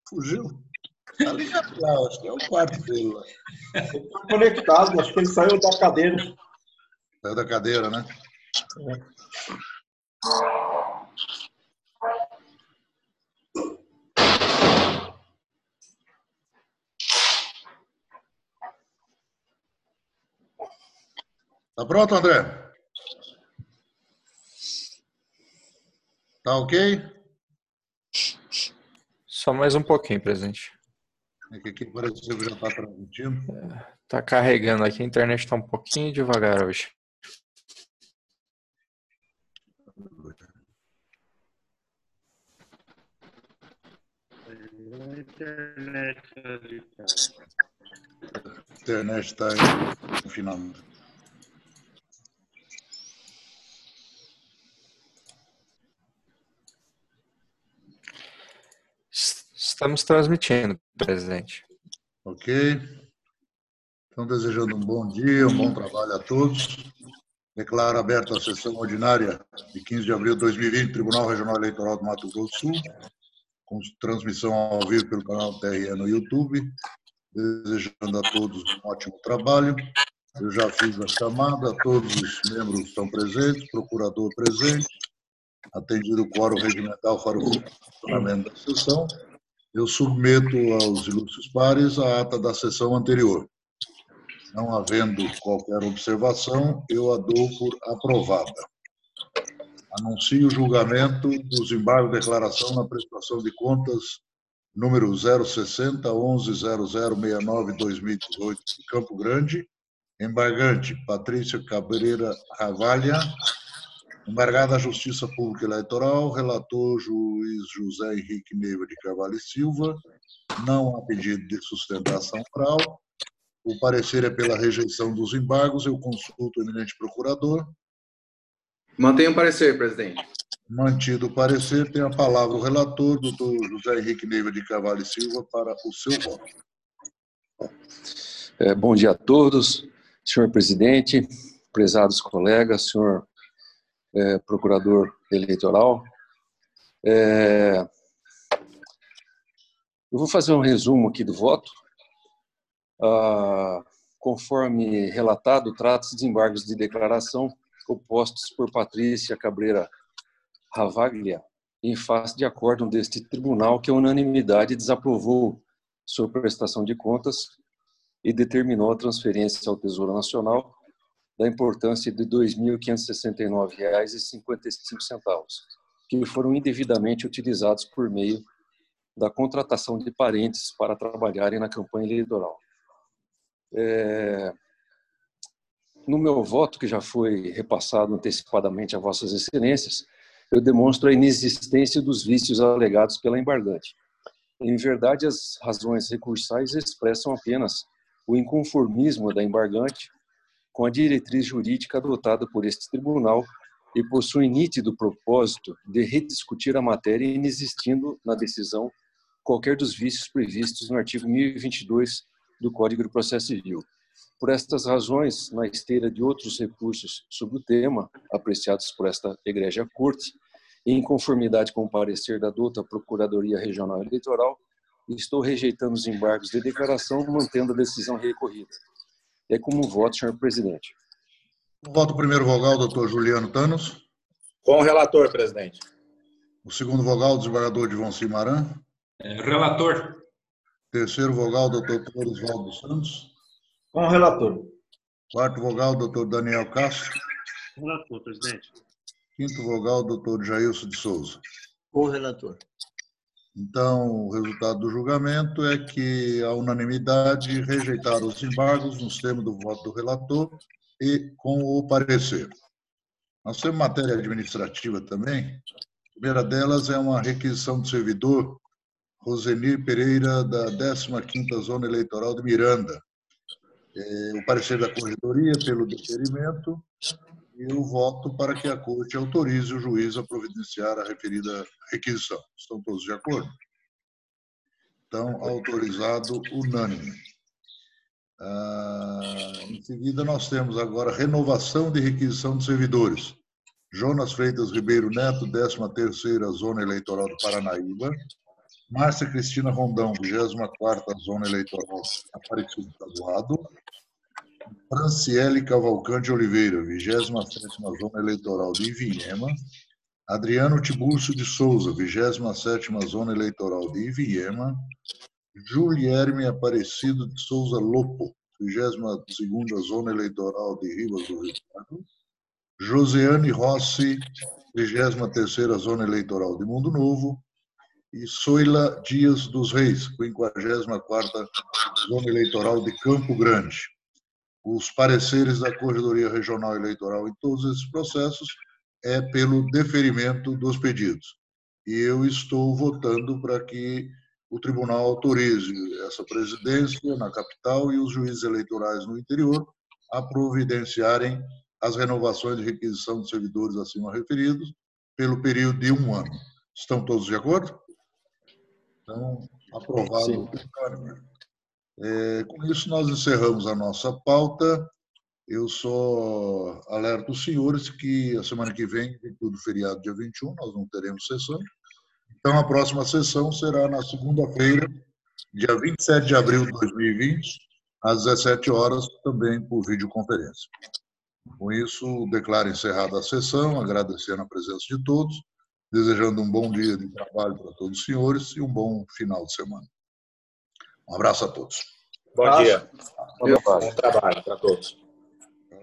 Fugiu? Tá ligado lá, acho que é o quarto dele lá. Ele tá conectado, acho que ele saiu da cadeira. Saiu da cadeira, né? Tá pronto, André? Tá ok? Só mais um pouquinho, presidente. É que aqui parece que já está transmitindo. Tá carregando aqui, a internet está um pouquinho devagar hoje. A internet está confinando. Estamos transmitindo, presidente. Ok. Então, desejando um bom dia, um bom trabalho a todos. Declaro aberta a sessão ordinária de 15 de abril de 2020, Tribunal Regional Eleitoral do Mato Grosso do Sul, com transmissão ao vivo pelo canal TRE no YouTube. Desejando a todos um ótimo trabalho. Eu já fiz a chamada, todos os membros estão presentes, procurador presente, atendido o quórum regimental para o funcionamento da sessão. Eu submeto aos ilustres pares a ata da sessão anterior. Não havendo qualquer observação, eu a dou por aprovada. Anuncio o julgamento dos embargos de declaração na prestação de contas número 060-110069-2018 de Campo Grande, embargante Patrícia Cabreira Ravalha, embargada à Justiça Pública Eleitoral, relator juiz José Henrique Neiva de Carvalho e Silva, não há pedido de sustentação oral. O parecer é pela rejeição dos embargos. Eu consulto o eminente procurador. Mantenha o parecer, presidente. Mantido o parecer, tem a palavra o relator, doutor José Henrique Neiva de Carvalho e Silva, para o seu voto. Bom dia a todos, senhor presidente, prezados colegas, senhor procurador eleitoral. Eu vou fazer um resumo aqui do voto. Conforme relatado, trata-se de embargos de declaração opostos por Patrícia Cabreira Ravaglia, em face de acórdão deste tribunal que a unanimidade desaprovou sua prestação de contas e determinou a transferência ao Tesouro Nacional da importância de R$ 2.569,55, que foram indevidamente utilizados por meio da contratação de parentes para trabalharem na campanha eleitoral. No meu voto, que já foi repassado antecipadamente a Vossas Excelências, eu demonstro a inexistência dos vícios alegados pela embargante. Em verdade, as razões recursais expressam apenas o inconformismo da embargante com a diretriz jurídica adotada por este tribunal e possui nítido propósito de rediscutir a matéria, inexistindo na decisão qualquer dos vícios previstos no artigo 1022 do Código do Processo Civil. Por estas razões, na esteira de outros recursos sobre o tema, apreciados por esta egrégia Corte, e em conformidade com o parecer da douta Procuradoria Regional Eleitoral, estou rejeitando os embargos de declaração, mantendo a decisão recorrida. É como voto, senhor presidente. Voto o primeiro vogal, doutor Juliano Thanos. Com o relator, presidente. O segundo vogal, desembargador Divon Cimarã. Relator. Terceiro vogal, doutor Clorisvaldo dos Santos. Com o relator. Quarto vogal, doutor Daniel Castro. Relator, presidente. Quinto vogal, doutor Jailson de Souza. Com o relator. Então, o resultado do julgamento é que a unanimidade rejeitaram os embargos nos termos do voto do relator e com o parecer. Nós temos matéria administrativa também. A primeira delas é uma requisição do servidor Rosenir Pereira, da 15ª Zona Eleitoral de Miranda. O parecer da corredoria pelo deferimento e o voto para que a Corte autorize o juiz a providenciar a referida requisição. Estão todos de acordo? Então, autorizado unânime. Em seguida, nós temos agora renovação de requisição de servidores. Jonas Freitas Ribeiro Neto, 13ª Zona Eleitoral do Paranaíba. Márcia Cristina Rondão, 24ª Zona Eleitoral, Aparecido Tabuado. Franciele Cavalcante Oliveira, 27ª Zona Eleitoral de Ivinhema. Adriano Tiburcio de Souza, 27ª Zona Eleitoral de Ivinhema. Julierme Aparecido de Souza Lopo, 22ª Zona Eleitoral de Ribas do Rio Pardo. Joseane Rossi, 33ª Zona Eleitoral de Mundo Novo. E Soila Dias dos Reis, 54ª Zona Eleitoral de Campo Grande. Os pareceres da Corredoria Regional Eleitoral em todos esses processos é pelo deferimento dos pedidos. E eu estou votando para que o tribunal autorize essa presidência na capital e os juízes eleitorais no interior a providenciarem as renovações de requisição de servidores acima referidos pelo período de 1 ano. Estão todos de acordo? Então, aprovado. Com isso, nós encerramos a nossa pauta. Eu só alerto os senhores que a semana que vem, do feriado dia 21, nós não teremos sessão. Então, a próxima sessão será na segunda-feira, dia 27 de abril de 2020, às 17 horas, também por videoconferência. Com isso, declaro encerrada a sessão, agradecendo a presença de todos, desejando um bom dia de trabalho para todos os senhores e um bom final de semana. Um abraço a todos. Bom dia. Bom Bom trabalho para todos.